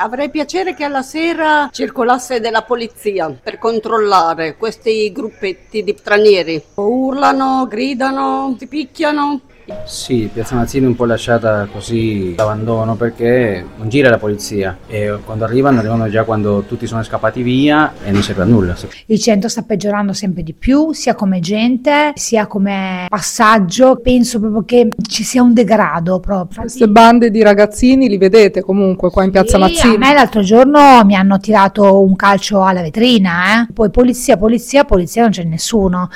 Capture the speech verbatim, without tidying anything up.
Avrei piacere che alla sera circolasse della polizia per controllare questi gruppetti di stranieri. Urlano, gridano, si picchiano. Sì, Piazza Mazzini è un po' lasciata così d'abbandono perché non gira la polizia e quando arrivano arrivano già quando tutti sono scappati via e non serve a nulla. Il centro sta peggiorando sempre di più, sia come gente, sia come passaggio. Penso proprio che ci sia un degrado proprio. Queste bande di ragazzini li vedete comunque qua in Piazza Sì, Mazzini? a me l'altro giorno mi hanno tirato un calcio alla vetrina, eh. Poi polizia, polizia, polizia, non c'è nessuno.